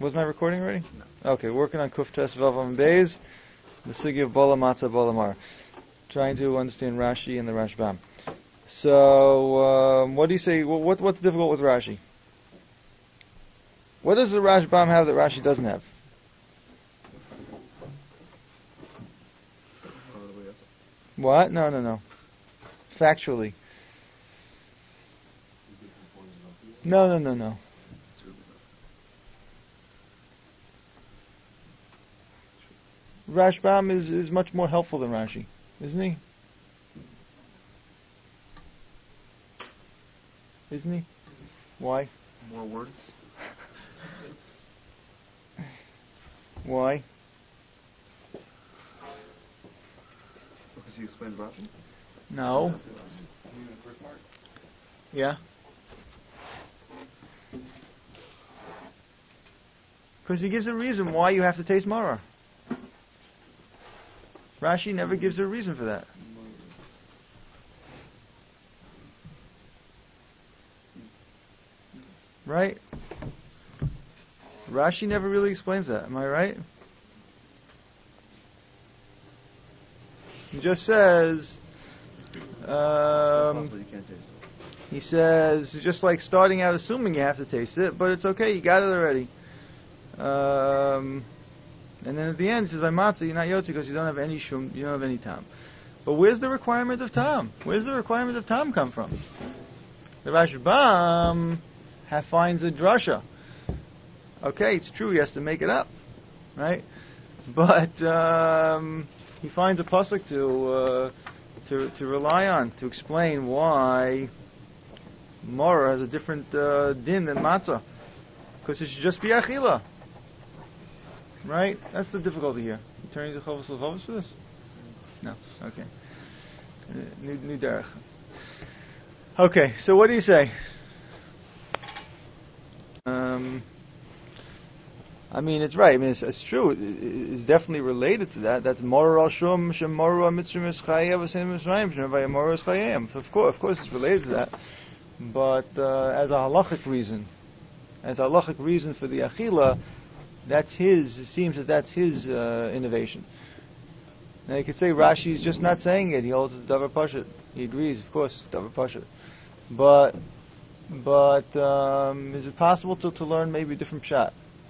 Wasn't I recording already? No. Okay, working on Kuf Tes Vav Am Beis, the Sugi of Bala Matzah Bala Mar. Trying to understand Rashi and the Rashbam. So, what do you say? What's difficult with Rashi? What does the Rashbam have that Rashi doesn't have? What? No. Factually. No. Rashbam is much more helpful than Rashi, isn't he? Isn't he? Why? More words. Why? Because he explained Rashi? No. Yeah. Because he gives a reason why you have to taste maror. Rashi never gives a reason for that. Right? Rashi never really explains that. Am I right? He just says, he says, it's just like starting out assuming you have to taste it, but it's okay, you got it already. And then at the end, he says, by matzah, you're not yotzi because you don't have any shum, you don't have any tam. But where's the requirement of tam? Where's the requirement of tam come from? The Rashbam finds a drasha. Okay, it's true, he has to make it up, right? But he finds a pasuk to rely on to explain why maror has a different din than matzah, because it should just be achila, right? That's the difficulty here. You turning to Chovos Levavos for this? No. Okay. New derech. Okay. So what do you say? I mean, it's right. I mean, it's true. It's definitely related to that. That's maror al shum shem maror mitzrim eschayev v'sem Mitzrayim shem vayem maror eschayem. Of course, it's related to that. But as a halachic reason for the achila, that's his. It seems that's his innovation. Now you could say Rashi's just not saying it. He holds the davar pashut. He agrees, of course, davar pashut. But is it possible to learn maybe a different pshat?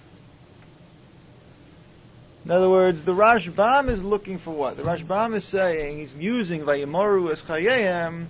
In other words, the Rashbam is looking for what? The Rashbam is saying he's using Vayemoru Eschayehim.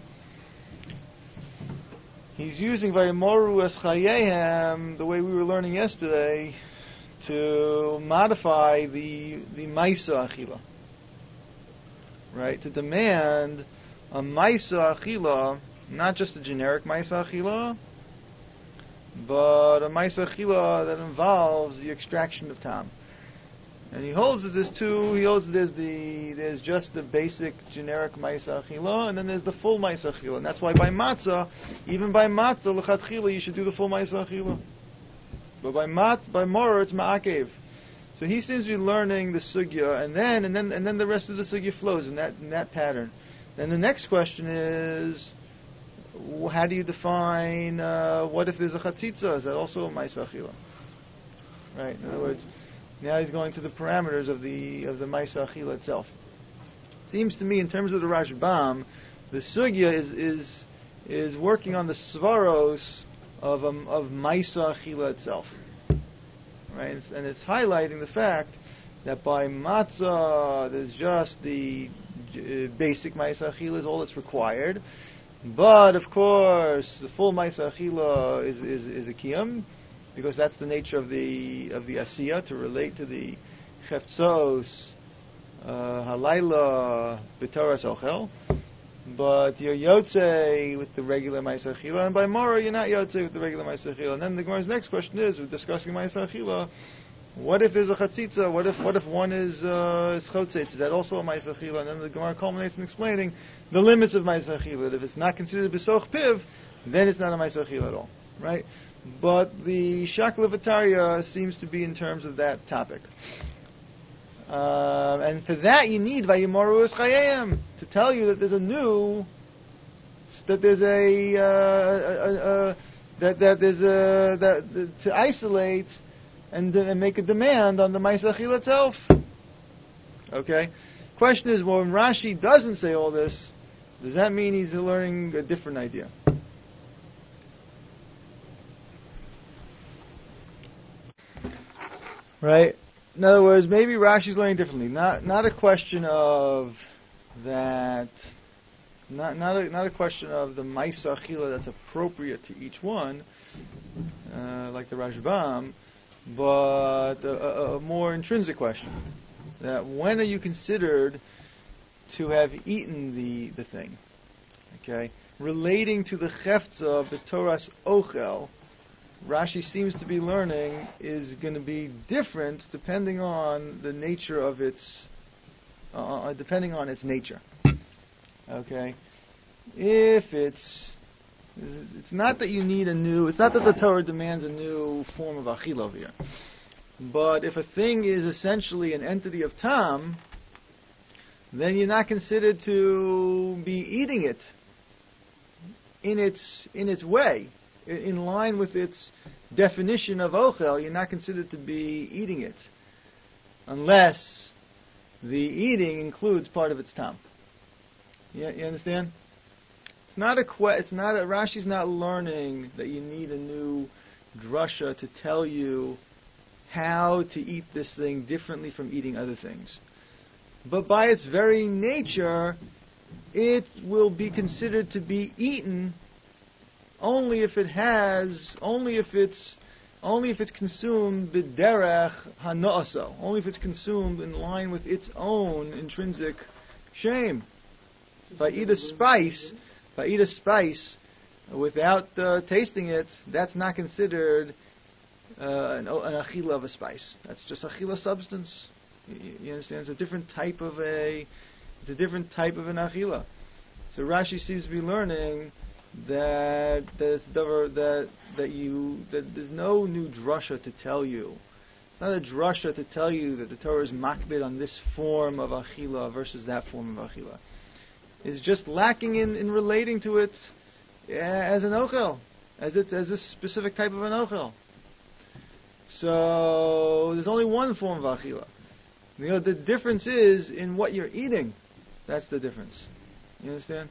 He's using Vayemoru Eschayehim the way we were learning yesterday to modify the Maisa Achila. Right? To demand a Maisa Achila, not just a generic Maisa Achila, but a Maisa Achila that involves the extraction of Tam. And he holds that there's just the basic generic Maisa Achila, and then there's the full Maisa Achila. And that's why by matzah, l'chatchila, you should do the full Maisa Achila. But by maror, it's ma'akev. So he seems to be learning the sugya, and then the rest of the sugya flows in that pattern. Then the next question is, how do you define what if there's a chatzitza? Is that also a Maisa Achila? Right. In other words, now he's going to the parameters of the Maisa Achila itself. Seems to me, in terms of the Rashbam, the sugya is working on the svaros of Maisa Achila itself, right? And it's highlighting the fact that by matzah there's just the basic Maisa Achila is all that's required, but of course the full Maisa Achila is a kiyum, because that's the nature of the Asiya, to relate to the Cheftzos, Halayla, B'Toras Ochel. But you're Yotzei with the regular Maisa Achila, and by maror you're not Yotzei with the regular Maisa Achila. And then the Gemara's next question is, we're discussing Maisa Achila, what if there's a Chatzitza? What if one is Chotzetz? Is that also a Maisa Achila? And then the Gemara culminates in explaining the limits of Maisa Achila. That if it's not considered B'Soch Piv, then it's not a Maisa Achila at all. Right? But the Shakla V'Tarya seems to be in terms of that topic. And for that you need Vayemoru Eschayim to tell you that there's to isolate and make a demand on the Maisa Achila itself. Okay? Question is, well, when Rashi doesn't say all this, does that mean he's learning a different idea? Right? In other words, maybe Rashi's learning differently. Not a question of that. Not a question of the Maisa Achila that's appropriate to each one, like the Rashbam, but a more intrinsic question. That when are you considered to have eaten the thing? Okay? Relating to the Cheftza of the Torah's Ochel, Rashi seems to be learning is going to be different depending on the nature of its nature. Okay, if it's not that you need it's not that the Torah demands a new form of achila over here, but if a thing is essentially an entity of tam, then you're not considered to be eating it in its way. In line with its definition of ochel, you're not considered to be eating it, unless the eating includes part of its tam. You understand? Rashi's not learning that you need a new drasha to tell you how to eat this thing differently from eating other things. But by its very nature, it will be considered to be eaten only if it's consumed b'derech hano'aso, only if it's consumed in line with its own intrinsic shame. If I eat a spice without tasting it, that's not considered an achila of a spice. That's just achila substance. You understand? It's a different type of an achila. So Rashi seems to be learning that there's no new drasha to tell you. It's not a drasha to tell you that the Torah is makbid on this form of achila versus that form of achila. It's just lacking in relating to it as an ochel, as a specific type of an ochel. So there's only one form of achila. The difference is in what you're eating. That's the difference. You understand?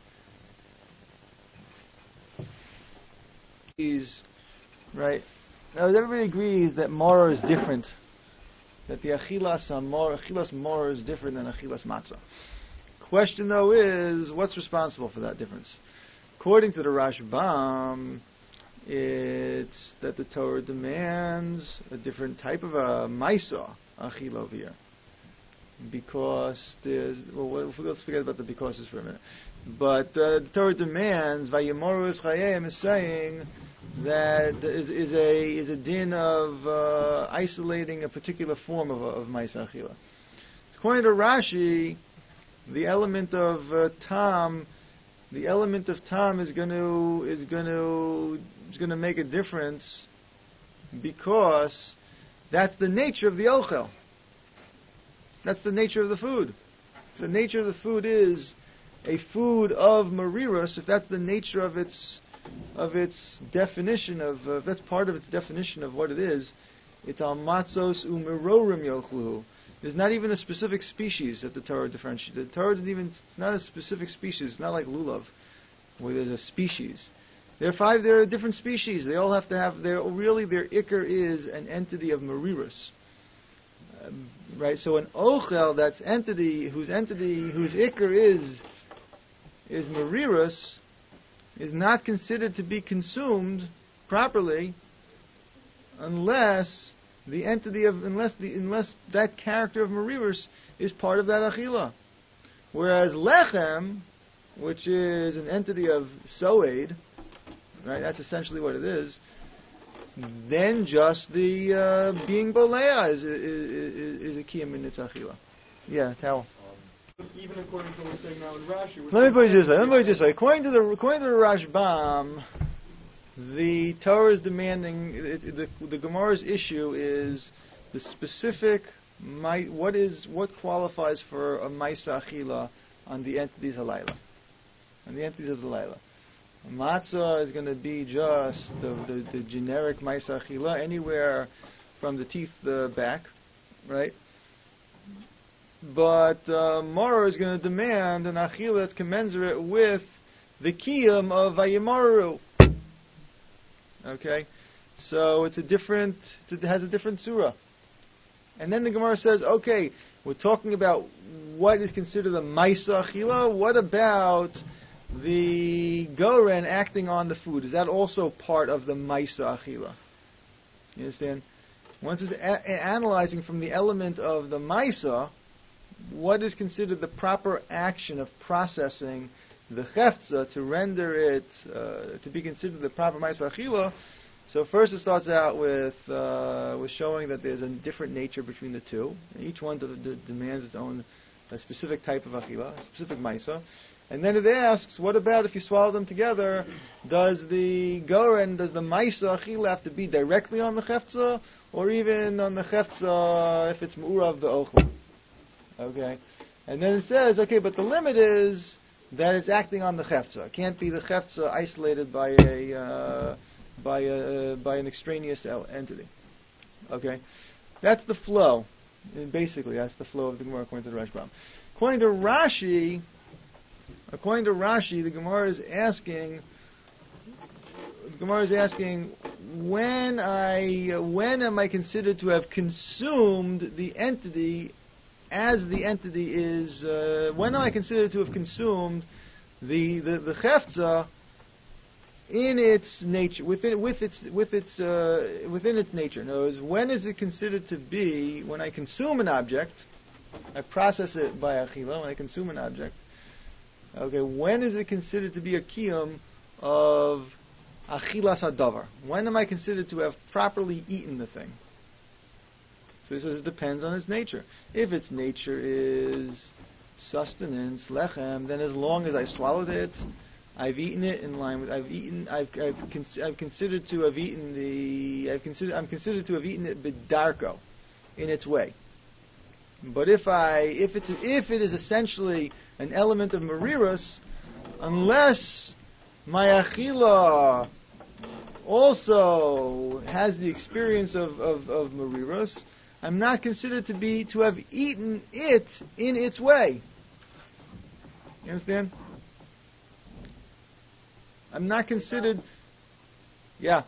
Right. Now everybody agrees that mora is different. That the achilas mora is different than achilas matzah. Question though is, what's responsible for that difference? According to the Rashbam, it's that the Torah demands a different type of a maisa achila over here. Because let's forget about the becauses for a minute. But the Torah demands Vayemoru es Chayim is saying that is a din of isolating a particular form of Maisa Achila. According to Rashi, the element of tam is going to make a difference because that's the nature of the ochel. That's the nature of the food. The nature of the food is a food of marirus. If that's the nature of its definition if that's part of its definition of what it is, it's al matzos umirorim yochluhu. There's not even a specific species that the Torah differentiates. The Torah it's not a specific species. It's not like lulav, where there's a species. There are different species. They all have to have their ikar is an entity of marirus. Right, so an ochel, whose ikar is marirus, is not considered to be consumed properly unless that character of marirus is part of that achila. Whereas lechem, which is an entity of soed, right? That's essentially what it is. Then just the being bolea is a kiyum in its achila. Yeah, towel. Even according to what we're saying now in Rashi. Let me put it this way. According to the Rashbam, the Torah is demanding the Gemara's issue is the specific what qualifies for a Maisa Achila on the entities halayla, on the entities of the layla. Matzah is going to be just the generic Maisa Achila anywhere from the teeth back, right? But Maror is going to demand an achila that's commensurate with the kiyum of Vayimaru. Okay, so it has a different surah. And then the Gemara says, okay, we're talking about what is considered a Maisa Achila. What about the Goren acting on the food? Is that also part of the Maisa Achila? You understand? Once it's analyzing from the element of the Maisa, what is considered the proper action of processing the Cheftza to render it to be considered the proper Maisa Achila. So first it starts out with showing that there's a different nature between the two. And each one demands its own a specific type of achila, a specific maisa. And then it asks, what about if you swallow them together? Does the maisa achila have to be directly on the cheftza, or even on the cheftza if it's mu'urav the ochel? Okay. And then it says, okay, but the limit is that it's acting on the cheftza. It can't be the cheftza isolated by an extraneous entity. Okay, that's the flow. Basically, that's the flow of the Gemara according to the Rashbam. According to Rashi, the Gemara is asking, when am I considered to have consumed the entity as the entity is? When am I considered to have consumed the cheftza in its nature, within its nature? In other words, when is it considered to be, when I consume an object, I process it by achila, when I consume an object, okay, when is it considered to be a kiyum of achilas hadavar? When am I considered to have properly eaten the thing? So he says it depends on its nature. If its nature is sustenance, lechem, then as long as I swallowed it, I've eaten it in line with. I'm considered to have eaten it bidarko, in its way. But if it is essentially an element of mariras, unless my achila also has the experience of mariras, I'm not considered to have eaten it in its way. You understand? I'm not considered. Yeah.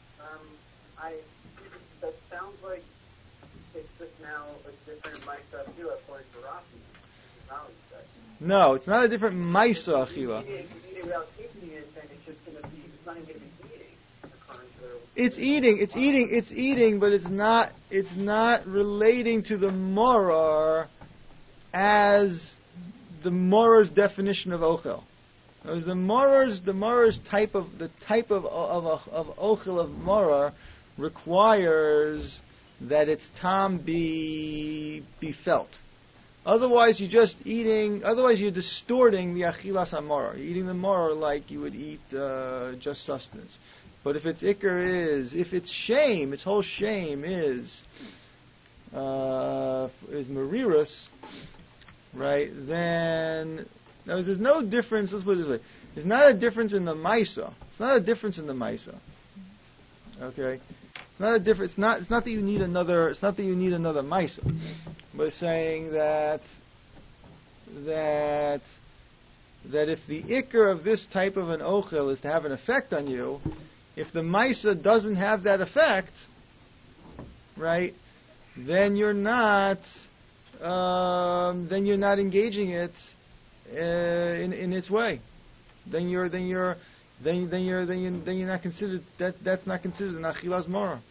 That sounds like it's just now a different Maisa Achila according to Rashi. No, it's not a different Maisa Achila. If you eat it without tasting it, then it's just going to be, it's not even going to be eating. It's eating, but it's not relating to the morar as the morar's definition of ochel. Because the morar's type of ochel of morar requires that its tam be felt. Otherwise, you're distorting the achilas hamorar. You're eating the morar like you would eat just sustenance. But if its shame, its whole shame is mariras, right? Then there's no difference. Let's put it this way: there's not a difference in the maisa. It's not a difference in the maisa. Okay, it's not a difference. It's not that you need another. It's not that you need another maisa. But it's saying that if the ikar of this type of an ochel is to have an effect on you, if the maisa doesn't have that effect, right, then you're not engaging it in its way. Then you're not considered. That's not considered an achilas mora.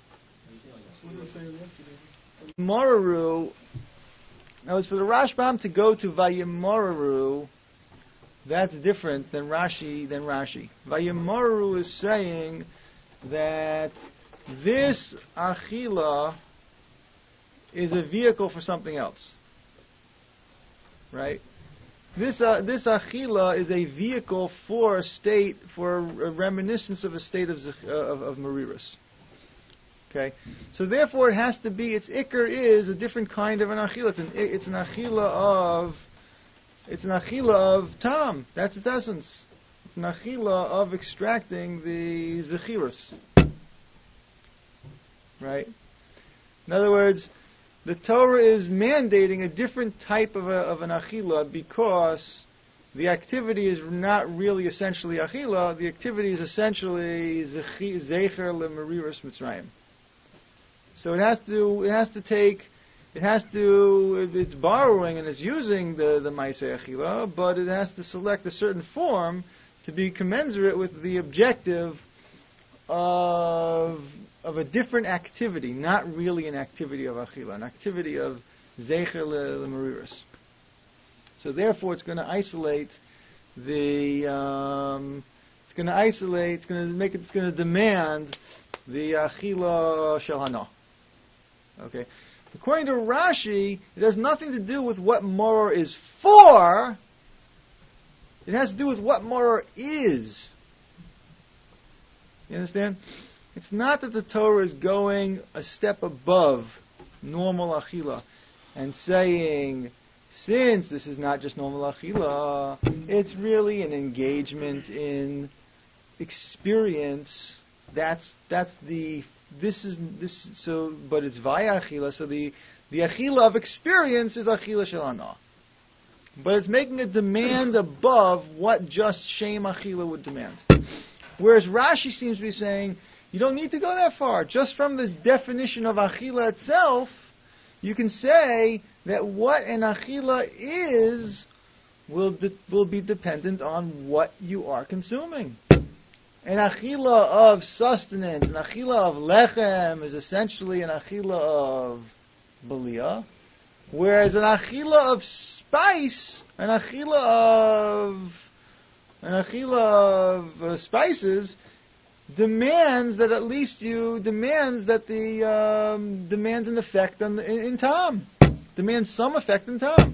Moraru. Now, it's for the Rashbam to go to Vayimoraru. That's different than Rashi. Vayimoraru is saying that this achila is a vehicle for something else, right? This achila is a vehicle for a reminiscence of a state of mariras. Okay, so therefore it has to be, its ikar is a different kind of an achila. It's an achila of tam. That's its essence. It's an achila of extracting the zechiras. Right? In other words, the Torah is mandating a different type of an achila because the activity is not really essentially achila. The activity is essentially zecher lemeriras Mitzrayim. So it's borrowing and it's using the Maaseh Achila, but it has to select a certain form to be commensurate with the objective of a different activity, not really an activity of Achila, an activity of Zecher Lemeriras. So therefore it's going to isolate it's going to demand the Achila Shel Hana. Okay. According to Rashi, it has nothing to do with what Moror is for. It has to do with what Moror is. You understand? It's not that the Torah is going a step above normal Achila and saying, since this is not just normal Achila, it's really an engagement in experience. But it's via Achila, so the Achila of experience is Achila Shel Hana. But it's making a demand above what just Shem Achila would demand. Whereas Rashi seems to be saying, you don't need to go that far. Just from the definition of Achila itself, you can say that what an Achila is will be dependent on what you are consuming. An achila of sustenance, an achila of lechem is essentially an achila of belia, whereas an achila of spice, an achila of spices demands that demands an effect in tam, demands some effect in tam.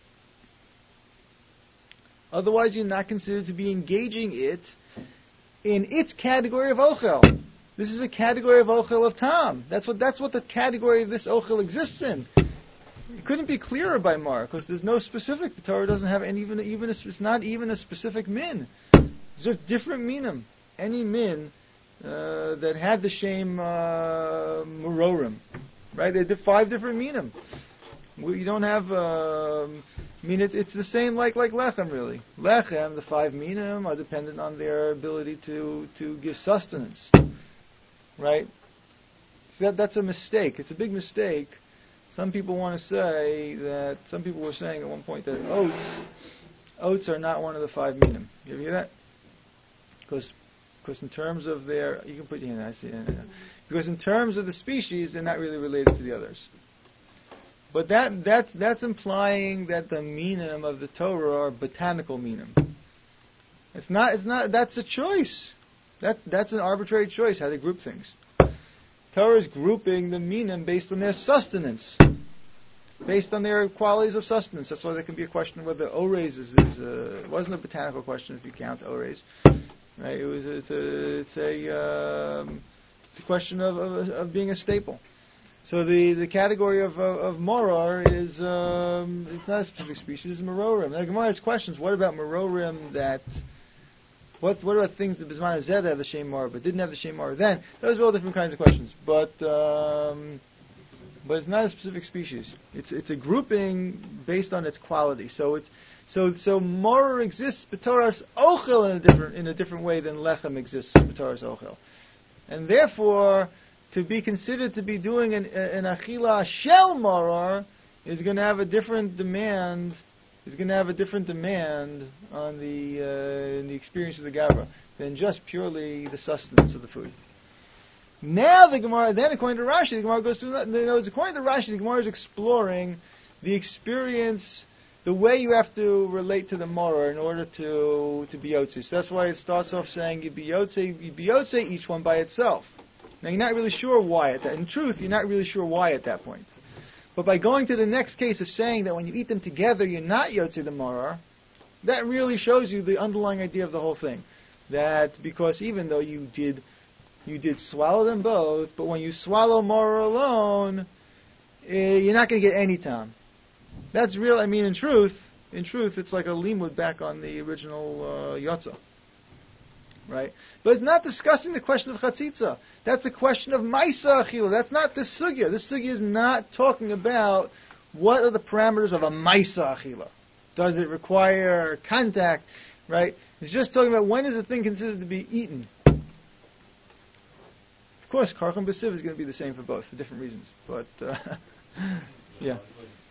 Otherwise, you're not considered to be engaging it in its category of ochel. This is a category of ochel of tam. That's what the category of this ochel exists in. It couldn't be clearer by Mar, because there's no specific. The Torah doesn't have it's not even a specific min. It's just different minim. Any min that had the same merorim, right? They did 5 different minim. You don't have. It's the same like lechem really. Lechem, the 5 minim are dependent on their ability to give sustenance, right? So that's a mistake. It's a big mistake. Some people want to say that. Some people were saying at one point that oats are not one of the 5 minim. You ever hear that? Because in terms of you can put your hand. I see. Because in terms of the species, they're not really related to the others. But that's implying that the minim of the Torah are botanical minim. It's not. That's a choice. That's an arbitrary choice how to group things. Torah is grouping the minim based on their sustenance, based on their qualities of sustenance. That's why there can be a question whether ores it wasn't a botanical question if you count ores. Right? It's a question of being a staple. So the category of moror is it's not a specific species, it's merorim. The Gemara has questions. What about merorim that? What about things that Bisman Zed have the shem moror but didn't have the shem moror then? Those are all different kinds of questions. But it's not a specific species. It's a grouping based on its quality. So moror exists b'toras ochel in a different way than lechem exists b'toras ochel, and therefore, to be considered to be doing an achila shel moror is going to have a different demand. Is going to have a different demand on the experience of the gabra than just purely the sustenance of the food. Now the Gemara, then according to Rashi, the Gemara goes through that. According to Rashi, the Gemara is exploring the experience, the way you have to relate to the moror in order to be yotze. So that's why it starts off saying you be yotze each one by itself. Now you're not really sure why in truth, you're not really sure why at that point. But by going to the next case of saying that when you eat them together, you're not yotze the moror, that really shows you the underlying idea of the whole thing. That because even though you did swallow them both, but when you swallow moror alone, you're not going to get any tam. That's real. I mean, in truth, it's like a limud back on the original yotza. right? But it's not discussing the question of chatzitza. That's a question of maisa achila. That's not this sugya. This sugya is not talking about what are the parameters of a maisa achila. Does it require contact, right? It's just talking about when is a thing considered to be eaten. Of course, karcham b'siv is going to be the same for both, for different reasons. But, yeah.